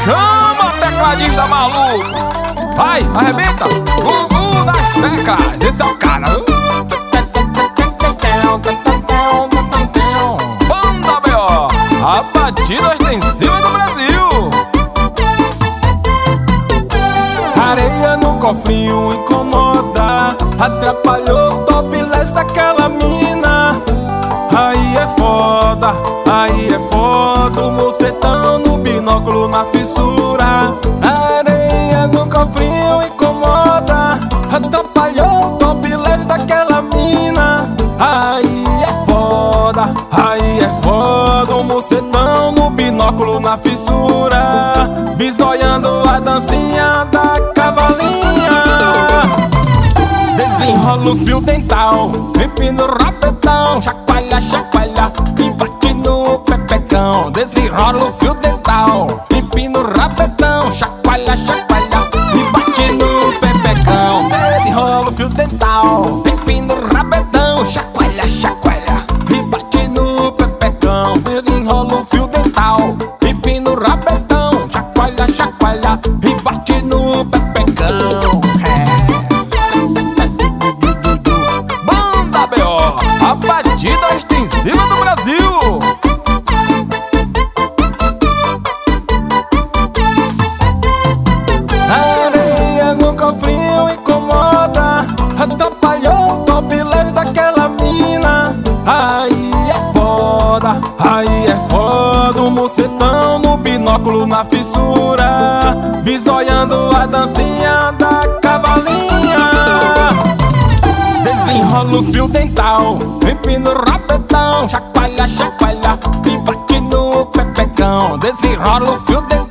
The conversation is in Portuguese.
Chama, tecladista maluco! Vai, arrebenta! Gugu das teclas, esse é o cara! Banda B.O., a batida ostensiva do Brasil! Areia no cofrinho incomoda, atrapalhou o topless daquela mina. Aí é foda, o mocetão no binóculo na fissura. Areia no cofrinho incomoda, atrapalhou o topless daquela mina. Aí é foda, o mocetão no binóculo na fissura, bisoiando a dancinha da cavalinha. Desenrola o fio dental, empina o rabetão, chacoalha, chacoalha e bate no pepecão. Desenrola o fio dental, empina o rabetão, chacoalha, chacoalha e bate no pepecão. Desenrola o fio dental, empina o rabetão, chacoalha, chacoalha e bate no pepecão. Desenrola o fio dental, empina o rabetão, chacoalha, chacoalha e bate no pepecão. Banda B.O., a batida ostensiva do Brasil! Areia no cofrinho incomoda, atrapalhou o topless daquela mina. Aí é foda, o mocetão no binóculo na fissura, bisoiando a dancinha da cavalinha. Desenrola o fio dental, empina o rabetão, chacoalha, chacoalha e bate no pepecão. Desenrola o fio dental,